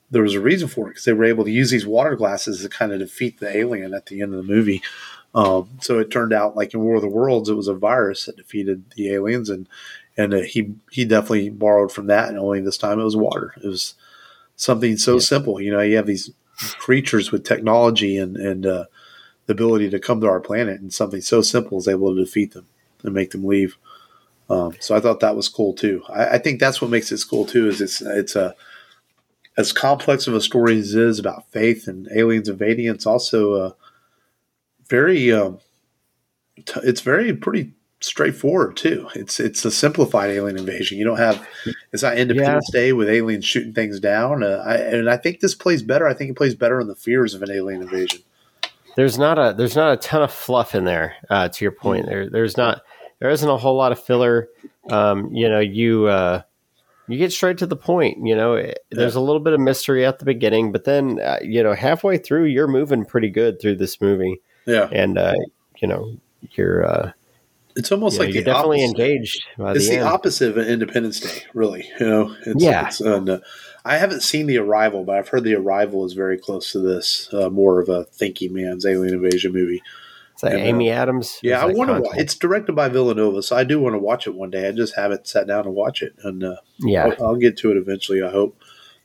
there was a reason for it because they were able to use these water glasses to kind of defeat the alien at the end of the movie. Um, so it turned out like in War of the Worlds, it was a virus that defeated the aliens, and and uh, he he definitely borrowed from that, and only this time it was water. It was something so yeah. simple. You know, you have these creatures with technology and and uh, the ability to come to our planet, and something so simple is able to defeat them and make them leave. Um, so I thought that was cool too. I, I think that's what makes it cool too. Is it's it's a as complex of a story as it is about faith and aliens invading. It's also uh, very. Um, t- it's very pretty straightforward too. It's it's a simplified alien invasion. You don't have it's not Independence yeah. Day with aliens shooting things down. Uh, I, and I think this plays better. I think it plays better on the fears of an alien invasion. There's not a there's not a ton of fluff in there. Uh, to your point, mm-hmm. there there's not. There isn't a whole lot of filler. Um, you know, you uh, you get straight to the point. You know, yeah. there's a little bit of mystery at the beginning, but then uh, you know, halfway through, you're moving pretty good through this movie. Yeah, and uh, you know, you're. Uh, it's almost you like know, you're the definitely opposite. engaged. By it's the, the end. opposite of an Independence Day, really. You know, it's, yeah. It's, uh, I haven't seen The Arrival, but I've heard The Arrival is very close to this. Uh, more of a thinking man's alien invasion movie. Is that and, Amy uh, Adams? Yeah, I want to watch. It's directed by Villanova, so I do want to watch it one day. I just haven't sat down and watch it, and uh, yeah, I'll, I'll get to it eventually. I hope.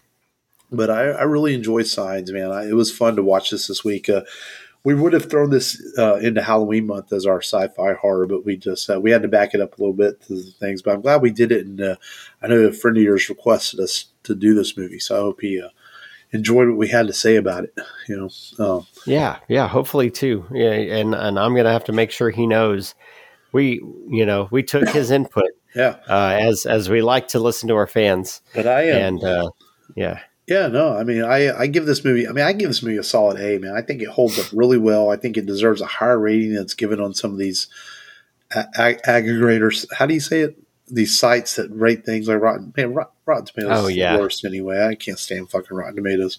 But I, I really enjoy Signs, man. I, it was fun to watch this this week. Uh, we would have thrown this uh, into Halloween month as our sci-fi horror, but we just uh, we had to back it up a little bit to the things. But I'm glad we did it, and uh, I know a friend of yours requested us to do this movie, so I hope he. Uh, enjoyed what we had to say about it, you know. Um, yeah, yeah, hopefully too. Yeah, and and I'm gonna have to make sure he knows we, you know, we took his input. Yeah, uh, as as we like to listen to our fans. But I am, and uh, yeah, yeah, no, I mean, I I give this movie. I mean, I give this movie a solid A, man. I think it holds up really well. I think it deserves a higher rating than it's given on some of these ag- ag- aggregators. How do you say it? These sites that rate things like Rotten, man, Rotten Tomatoes oh, is yeah. the worst anyway. I can't stand fucking Rotten Tomatoes.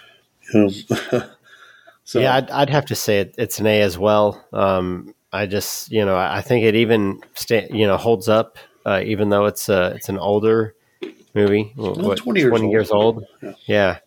You know? So yeah, I'd, I'd have to say it, it's an A as well. Um, I just, you know, I think it even, sta- you know, holds up, uh, even though it's a, it's an older movie, well, what, twenty years twenty old. Years old. Yeah. yeah.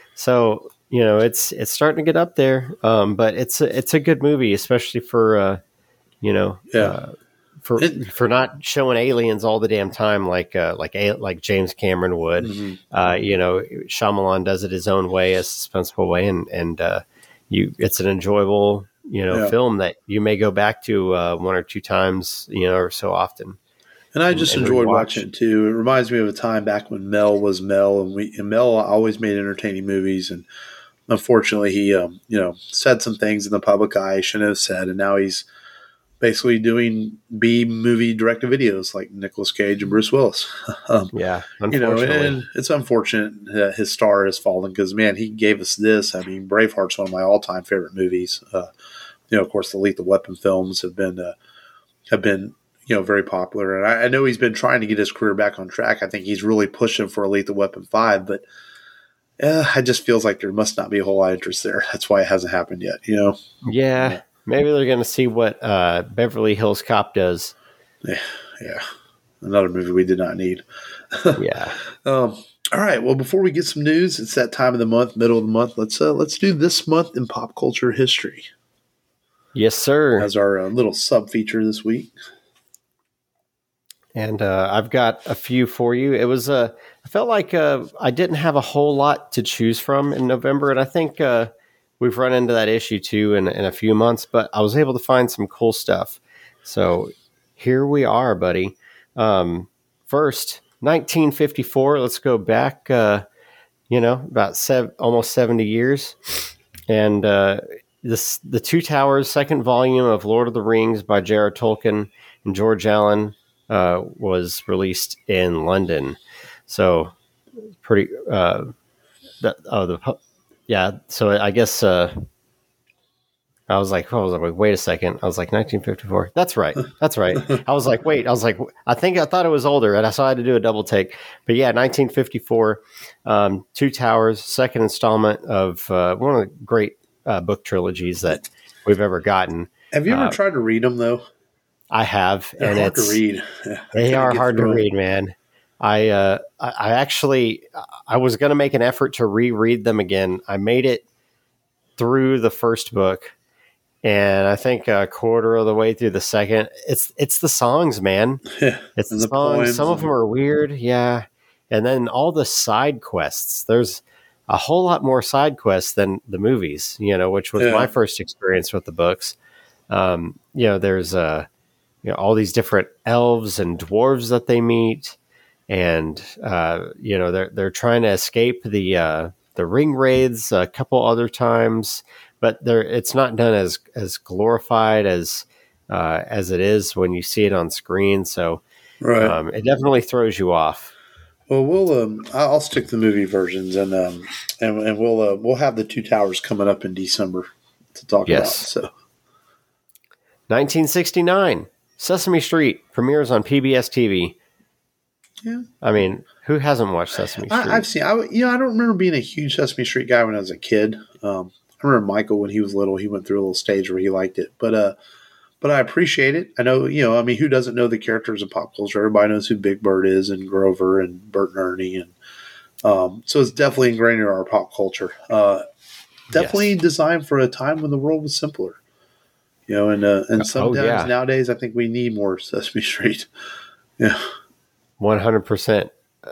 So, you know, it's, it's starting to get up there. Um, but it's a, it's a good movie, especially for, uh, you know, yeah. uh, For it, for not showing aliens all the damn time, like uh, like like James Cameron would, mm-hmm. uh, you know, Shyamalan does it his own way, a suspenseful way, and and uh, you, it's an enjoyable, you know, yeah. film that you may go back to uh, one or two times, you know, or so often. And I just and, enjoyed and watching it too. It reminds me of a time back when Mel was Mel, and we and Mel always made entertaining movies, and unfortunately, he um, you know said some things in the public eye he shouldn't have said, and now he's basically doing B movie direct videos like Nicolas Cage and Bruce Willis. um, yeah, you know, and it's unfortunate that his star has fallen because, man, he gave us this. I mean, Braveheart's one of my all-time favorite movies. Uh, you know, of course, the Lethal Weapon films have been uh, have been you know very popular, and I, I know he's been trying to get his career back on track. I think he's really pushing for a Lethal Weapon five, but uh, it just feels like there must not be a whole lot of interest there. That's why it hasn't happened yet. You know, yeah. yeah. Maybe they're going to see what uh, Beverly Hills Cop does. Yeah, yeah. Another movie we did not need. yeah. Um, all right. Well, before we get some news, it's that time of the month, middle of the month. Let's uh, let's do this month in pop culture history. Yes, sir. As our uh, little sub feature this week. And uh, I've got a few for you. It was uh, I felt like uh, I didn't have a whole lot to choose from in November, and I think. Uh, We've run into that issue too in, in a few months, but I was able to find some cool stuff. So here we are, buddy. Um, first, nineteen fifty-four. Let's go back, uh, you know, about sev- almost seventy years. And uh, this, the Two Towers, second volume of Lord of the Rings by J R R Tolkien and George Allen uh, was released in London. So pretty, uh, that, oh, the Yeah, so I guess uh, I was like, oh, I was like, wait a second. I was like, nineteen fifty-four. That's right. That's right. I was like, wait. I was like, I think I thought it was older, and I saw I had to do a double take. But yeah, nineteen fifty-four, um, Two Towers, second installment of uh, one of the great uh, book trilogies that we've ever gotten. Have you ever uh, tried to read them though? I have, They're and hard it's to read. They are hard to read, man. I uh, I, I actually I was going to make an effort to reread them again. I made it through the first book, and I think a quarter of the way through the second. It's it's the songs, man. Yeah, It's the and the songs. poems. Some of And, them are weird, yeah. And then all the side quests. There's a whole lot more side quests than the movies, you know, which was my yeah, first experience with the books. Um, you know, there's uh, you know, all these different elves and dwarves that they meet, and uh, you know, they're they're trying to escape the uh, the ring wraiths a couple other times, but they're it's not done as as glorified as uh, as it is when you see it on screen. So right. um, it definitely throws you off. Well, we'll um, I- I'll stick to the movie versions, and um, and, and we'll uh, we'll have the Two Towers coming up in December to talk about. Yes. So nineteen sixty-nine, Sesame Street premieres on P B S T V. yeah, I mean, who hasn't watched Sesame Street? I, I've seen. I you know I don't remember being a huge Sesame Street guy when I was a kid. Um, I remember Michael when he was little. He went through a little stage where he liked it, but uh, but I appreciate it. I know you know. I mean, who doesn't know the characters of pop culture? Everybody knows who Big Bird is, and Grover, and Bert and Ernie, and um, so it's definitely ingrained in our pop culture. Uh, definitely Yes. designed for a time when the world was simpler. You know, and uh, and Oh, sometimes yeah. nowadays I think we need more Sesame Street. Yeah, one hundred percent.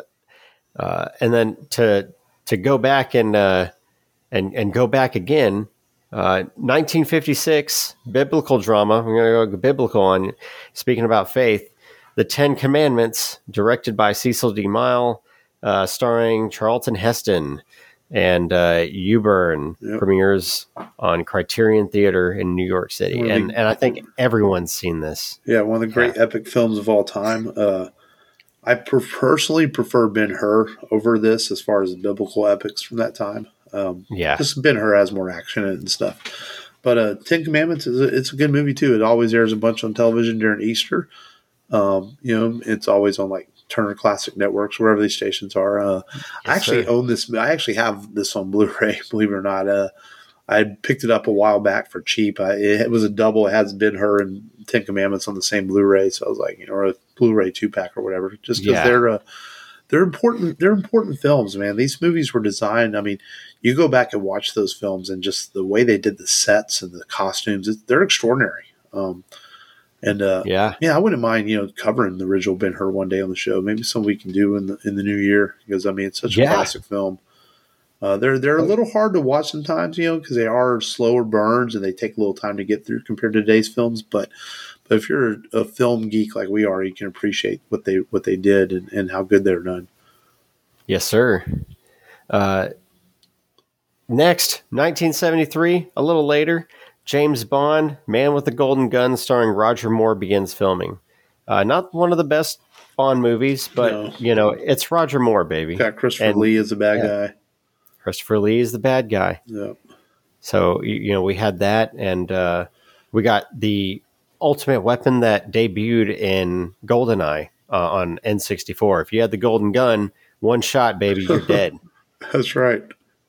Uh, and then to to go back and uh, and and go back again, uh, nineteen fifty-six biblical drama. We're going to go biblical on. Speaking about faith, the Ten Commandments, directed by Cecil D. Mile, uh, starring Charlton Heston and uh, Hugh Byrne, Yep. premieres on Criterion Theater in New York City, One of and the- and I think everyone's seen this. yeah, one of the great epic films of all time. Uh, I per- personally prefer Ben Hur over this as far as the biblical epics from that time. Um, Yeah, just Ben Hur has more action in it and stuff. But uh, Ten Commandments is a, it's a good movie too. It always airs a bunch on television during Easter. Um, you know, it's always on like Turner Classic Networks, wherever these stations are. Uh, I actually sir. own this. I actually have this on Blu-ray. Believe it or not, uh, I picked it up a while back for cheap. I, it was a double. It has Ben Hur and Ten Commandments on the same Blu-ray, so I was like, you know, or a Blu-ray two pack or whatever, just because Yeah. they're uh, they're important. They're important films, man. These movies were designed. I mean, you go back and watch those films, and just the way they did the sets and the costumes, it, they're extraordinary. Um, and uh, yeah. yeah, I wouldn't mind, you know, covering the original Ben Hur one day on the show. Maybe something we can do in the in the new year, because I mean, it's such a Yeah. classic film. Uh, they're they're a little hard to watch sometimes, you know, because they are slower burns and they take a little time to get through compared to today's films. But but if you're a film geek like we are, you can appreciate what they what they did and, and how good they're done. Yes, sir. Uh, next, nineteen seventy-three, a little later, James Bond, Man with the Golden Gun, starring Roger Moore, begins filming. Uh, not one of the best Bond movies, but, No. you know, it's Roger Moore, baby. Got Christopher And- Lee as a bad yeah. guy. Christopher Lee is the bad guy. Yeah. So, you you know, we had that, and uh, we got the ultimate weapon that debuted in GoldenEye uh, on N sixty-four. If you had the golden gun, one shot, baby, you're dead. That's right.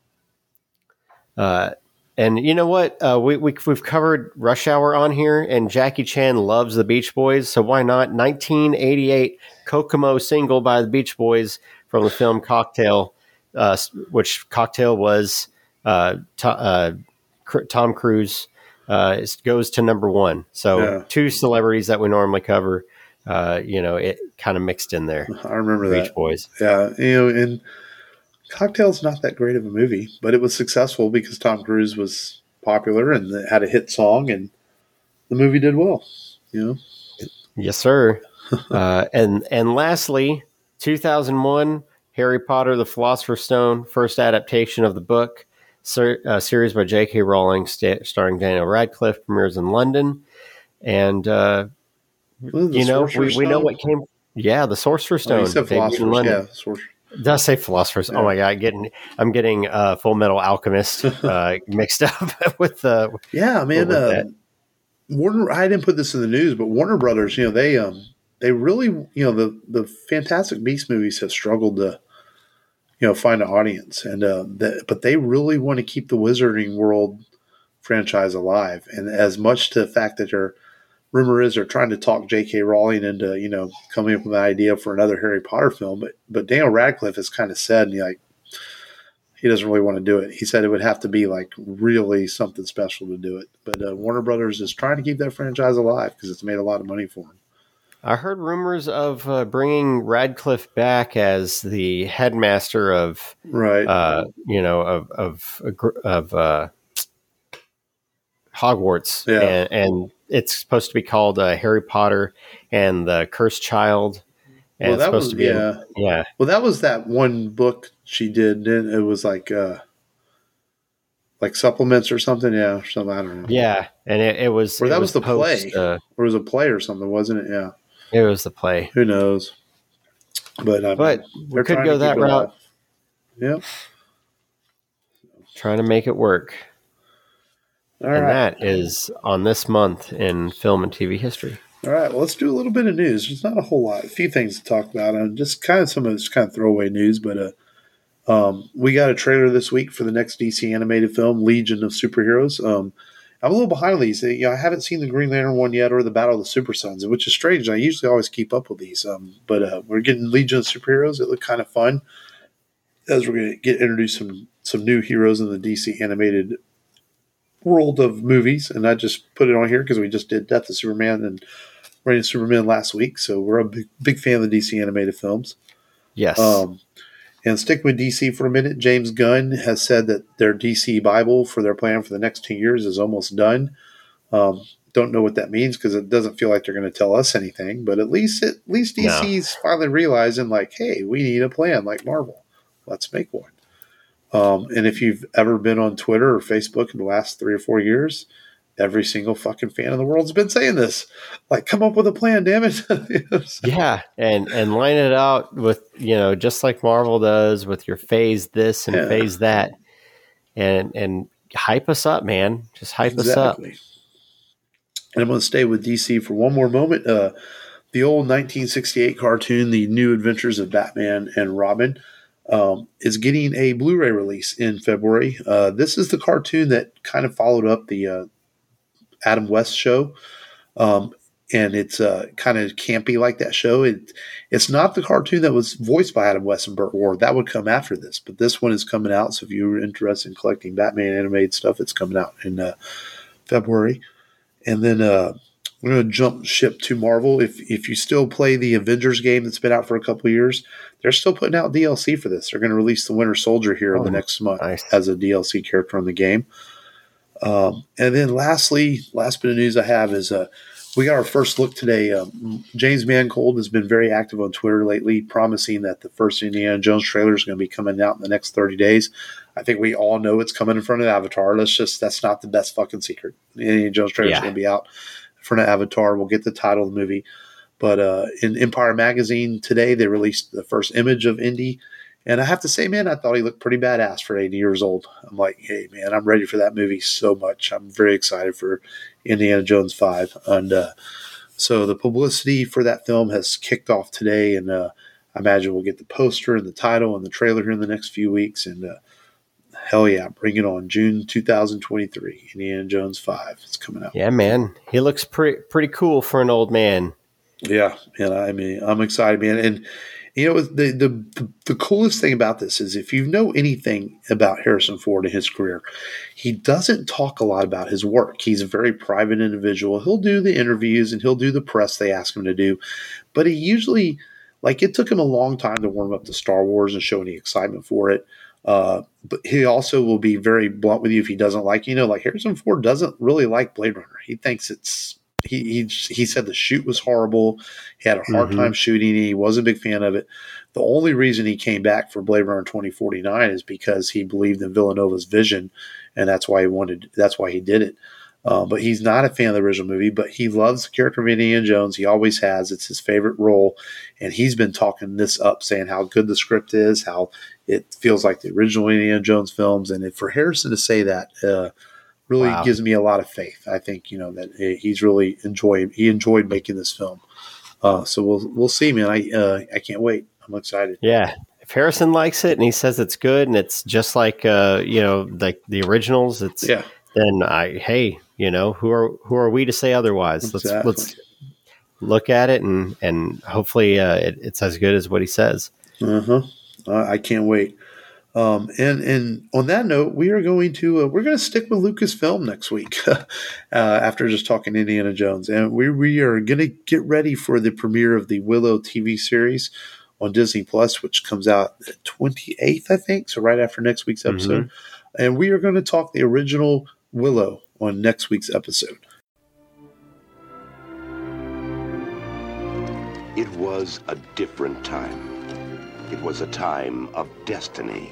Uh, and you know what? Uh, we, we, we've covered Rush Hour on here, and Jackie Chan loves the Beach Boys, so why not? nineteen eighty-eight Kokomo single by the Beach Boys from the film Cocktail, uh, which Cocktail was uh, to, uh, Cr- Tom Cruise uh, is- goes to number one. So Yeah. two celebrities that we normally cover, uh, you know, it kind of mixed in there. I remember Beach that. Boys. Yeah, you know, and Cocktail's not that great of a movie, but it was successful because Tom Cruise was popular and it had a hit song, and the movie did well. You know, Yes, sir. uh, and and lastly, two thousand one, Harry Potter: The Philosopher's Stone, first adaptation of the book, ser- uh, series by J K. Rowling, sta- starring Daniel Radcliffe, premieres in London, and uh, Well, the you know we, Sorcerer's we know Stone? what came. Yeah, the Sorcerer's Oh, Stone. you said debuted in Philosopher's, London. yeah, Sorcerer. It does say Philosopher's. Yeah. Oh my god, getting I'm getting uh, Full Metal Alchemist uh, mixed up with the. Yeah, man. with Uh, that. Warner. I didn't put this in the news, but Warner Brothers. You know, they um they really you know the the Fantastic Beasts movies have struggled to you know find an audience, and uh, the, but they really want to keep the Wizarding World franchise alive, and as much to the fact that they're rumor is they're trying to talk J K. Rowling into, you know, coming up with an idea for another Harry Potter film. But but Daniel Radcliffe has kind of said, and he like he doesn't really want to do it. He said it would have to be like really something special to do it. But uh, Warner Brothers is trying to keep that franchise alive because it's made a lot of money for them. I heard rumors of uh, bringing Radcliffe back as the headmaster of, right? Uh, you know, of of of uh, Hogwarts, yeah. and, and it's supposed to be called uh, Harry Potter and the Cursed Child. And well, it's that supposed was to be yeah, in, yeah. Well, that was that one book she did. It was like uh, like supplements or something. Yeah, or something. I don't know. Yeah, and it, it was. Or that it was, was the post, play. Uh, or it was a play or something, wasn't it? Yeah. It was the play. Who knows? But um, but we could go that route. Yeah. Trying to make it work. All and right. that is on this month in film and T V history. All right. Well, let's do a little bit of news. There's not a whole lot. A few things to talk about. And just kind of some of this kind of throwaway news. But uh, um, we got a trailer this week for the next D C animated film, Legion of Superheroes. Um, I'm a little behind on these. You know, I haven't seen the Green Lantern one yet or the Battle of the Super Sons, which is strange. I usually always keep up with these. Um, but uh, we're getting Legion of Superheroes. It looked kind of fun as we're going to get introduced some some new heroes in the D C animated world of movies. And I just put it on here because we just did Death of Superman and Reign of Superman last week. So we're a big, big fan of the D C animated films. Yes. Um, and stick with D C for a minute. James Gunn has said that their D C Bible for their plan for the next two years is almost done. Um, don't know what that means because it doesn't feel like they're going to tell us anything. But at least at least D C's no. finally realizing, like, hey, we need a plan like Marvel. Let's make one. Um, and if you've ever been on Twitter or Facebook in the last three or four years, every single fucking fan in the world's been saying this. Like, come up with a plan, damn it. so. Yeah, and and line it out with, you know, just like Marvel does with your phase this and yeah. phase that. And and hype us up, man. Just hype exactly. us up. And I'm going to stay with D C for one more moment. Uh, the old nineteen sixty-eight cartoon, The New Adventures of Batman and Robin, um, is getting a Blu-ray release in February. Uh, this is the cartoon that kind of followed up the uh, Adam West show. Um, and it's uh, kind of campy like that show. It, it's not the cartoon that was voiced by Adam West and Burt Ward. That would come after this. But this one is coming out. So if you're interested in collecting Batman animated stuff, it's coming out in uh, February. And then uh, we're going to jump ship to Marvel. If if you still play the Avengers game that's been out for a couple of years, they're still putting out D L C for this. They're going to release the Winter Soldier here oh, in the next month nice. as a D L C character on the game. Um, and then lastly, last bit of news I have is uh, we got our first look today. Um, James Mangold has been very active on Twitter lately, promising that the first Indiana Jones trailer is going to be coming out in the next thirty days. I think we all know it's coming in front of Avatar. Let's just, that's not the best fucking secret. Indiana Jones trailer is yeah. going to be out in front of Avatar. We'll get the title of the movie. But uh, in Empire Magazine today, they released the first image of Indy. And I have to say, man, I thought he looked pretty badass for eighty years old. I'm like, hey, man, I'm ready for that movie so much. I'm very excited for Indiana Jones five. And uh, so the publicity for that film has kicked off today. And uh, I imagine we'll get the poster and the title and the trailer here in the next few weeks. And uh, hell yeah, bring it on. June two thousand twenty-three, Indiana Jones five. It's coming out. Yeah, man. He looks pretty pretty cool for an old man. Yeah, and I mean, I'm excited, man. And you know, the, the the the coolest thing about this is if you know anything about Harrison Ford and his career, he doesn't talk a lot about his work. He's a very private individual. He'll do the interviews and he'll do the press they ask him to do, but he usually, like, it took him a long time to warm up to Star Wars and show any excitement for it. Uh, but he also will be very blunt with you if he doesn't like, you know, like Harrison Ford doesn't really like Blade Runner. He thinks it's He, he he said the shoot was horrible. He had a hard mm-hmm. time shooting. He wasn't a big fan of it. The only reason he came back for Blade Runner twenty forty-nine is because he believed in Villanova's vision, and that's why he wanted. That's why he did it. Uh, but he's not a fan of the original movie. But he loves the character of Indiana Jones. He always has. It's his favorite role, and he's been talking this up, saying how good the script is, how it feels like the original Indiana Jones films, and for Harrison to say that. Uh, Really wow. gives me a lot of faith. I think, you know, that he's really enjoyed. He enjoyed making this film. Uh, so we'll we'll see, man. I uh, I can't wait. I'm excited. Yeah, if Harrison likes it and he says it's good and it's just like uh, you know, like the originals, it's yeah. Then I hey, You know, who are who are we to say otherwise? Exactly. Let's let's look at it and and hopefully uh, it, it's as good as what he says. Uh-huh. Uh, I can't wait. Um, and and on that note, we are going to uh, we're going to stick with Lucasfilm next week uh, after just talking Indiana Jones, and we we are going to get ready for the premiere of the Willow T V series on Disney Plus, which comes out the twenty-eighth, I think, so right after next week's episode. Mm-hmm. And we are going to talk the original Willow on next week's episode. It was a different time. It was a time of destiny.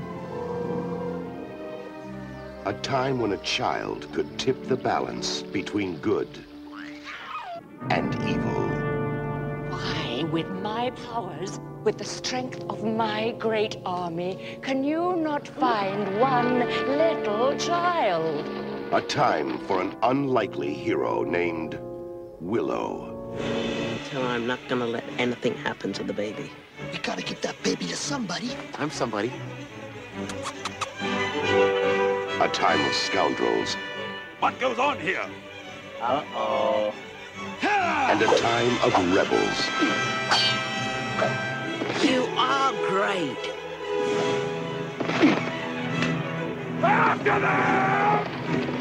A time when a child could tip the balance between good and evil. Why, with my powers, with the strength of my great army, can you not find one little child? A time for an unlikely hero named Willow. Tell her I'm not gonna let anything happen to the baby. We gotta get that baby to somebody. I'm somebody. A time of scoundrels. What goes on here? Uh-oh. And a time of rebels. You are great. After them!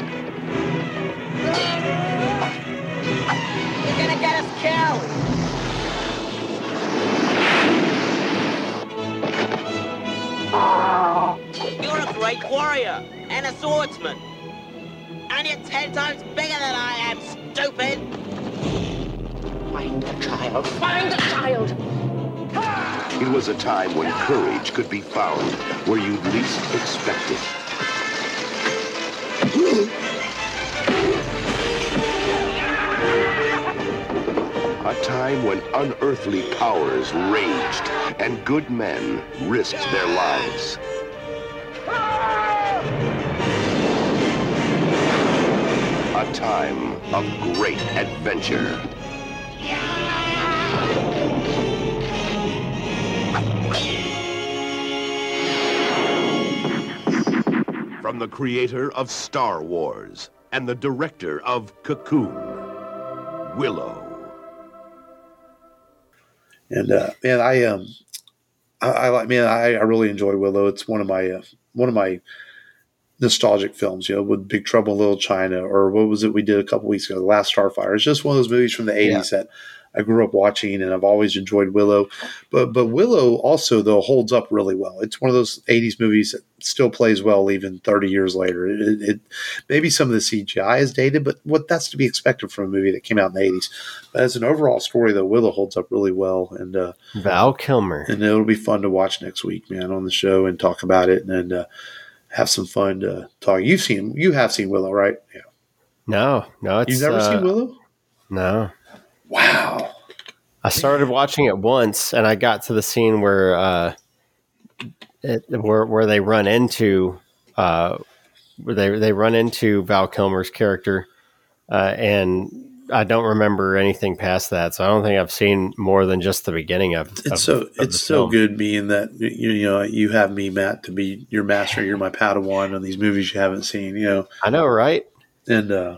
You're gonna get us killed. You're a great warrior and a swordsman. And you're ten times bigger than I am, stupid! Find the child! Find the child! It was a time when courage could be found where you'd least expect it. A time when unearthly powers raged and good men risked their lives. A time of great adventure. From the creator of Star Wars and the director of Cocoon, Willow. And uh, man, I um, I, I like man, I, I really enjoy Willow. It's one of my uh, one of my nostalgic films, you know, with Big Trouble in Little China, or what was it we did a couple weeks ago, The Last Starfighter. It's just one of those movies from the eighties yeah. that I grew up watching, and I've always enjoyed Willow. But but Willow also, though, holds up really well. It's one of those eighties movies that still plays well even thirty years later. It, it maybe some of the C G I is dated, but what that's to be expected from a movie that came out in the eighties. But as an overall story, though, Willow holds up really well. And uh, Val Kilmer. And it'll be fun to watch next week, man, on the show and talk about it and uh, have some fun to talk. You've seen, you have seen Willow, right? Yeah. No, no, it's you've never uh, seen Willow? No. Wow. I started watching it once, and I got to the scene where uh, it, where where they run into uh, where they they run into Val Kilmer's character, uh, and I don't remember anything past that. So I don't think I've seen more than just the beginning of. It's of, so of it's so film. good being that you, you know you have me, Matt, to be your master. You're my Padawan on these movies you haven't seen. You know, I know, right? And. uh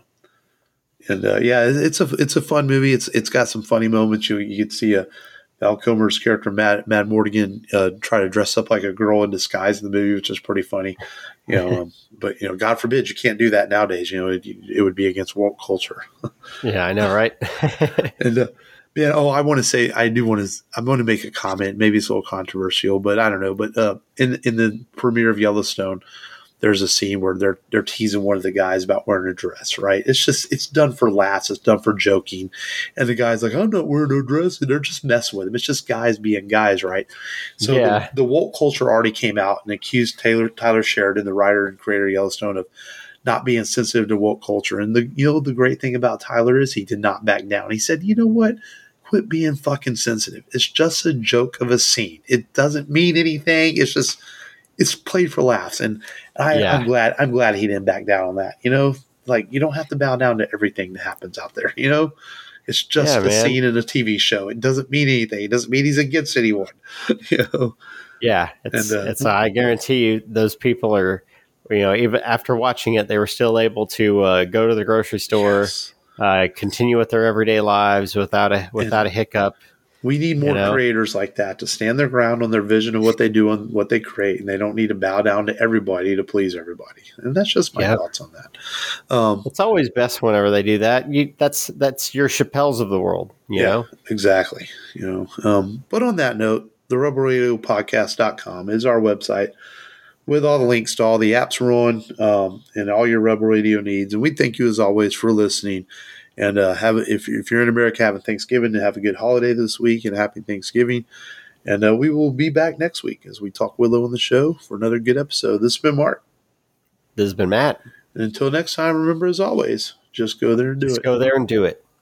And uh, yeah, it's a it's a fun movie. It's it's got some funny moments. You you could see a Val Kilmer's character Mad Mad Mortigan uh, try to dress up like a girl in disguise in the movie, which is pretty funny. You know, um, but you know, God forbid you can't do that nowadays. You know, it, it would be against woke culture. Yeah, I know, right? and uh, yeah, oh, I want to say I do want to. I'm going to make a comment. Maybe it's a little controversial, but I don't know. But uh, in in the premiere of Yellowstone, there's a scene where they're they're teasing one of the guys about wearing a dress, right? It's just it's done for laughs, it's done for joking, and the guy's like, "I'm not wearing a dress," and they're just messing with him. It's just guys being guys, right? So yeah. the, the woke culture already came out and accused Taylor Tyler Sheridan, the writer and creator of Yellowstone, of not being sensitive to woke culture. And the you know the great thing about Tyler is he did not back down. He said, "You know what? Quit being fucking sensitive. It's just a joke of a scene. It doesn't mean anything. It's just." It's played for laughs, and I, yeah. I'm glad. I'm glad he didn't back down on that. You know, like you don't have to bow down to everything that happens out there. You know, it's just yeah, a man. scene in a T V show. It doesn't mean anything. It doesn't mean he's against anyone. You know. Yeah, it's and, uh, it's. I guarantee you, those people are you know, even after watching it, they were still able to uh, go to the grocery store, Yes. uh, continue with their everyday lives without a without a hiccup. We need more You know? creators like that to stand their ground on their vision of what they do and what they create, and they don't need to bow down to everybody to please everybody. And that's just my Yep. thoughts on that. Um, It's always best whenever they do that. You, that's that's your Chappelles of the world, you yeah, know. exactly. You know, um, but on that note, the rebel radio podcast dot com is our website with all the links to all the apps we're on um, and all your Rebel Radio needs. And we thank you as always for listening. And uh, have if if you're in America having Thanksgiving, have a good holiday this week and happy Thanksgiving. And uh, we will be back next week as we talk Willow on the show for another good episode. This has been Mark. This has been Matt. And until next time, remember as always, just go there and do Just it. go there and do it.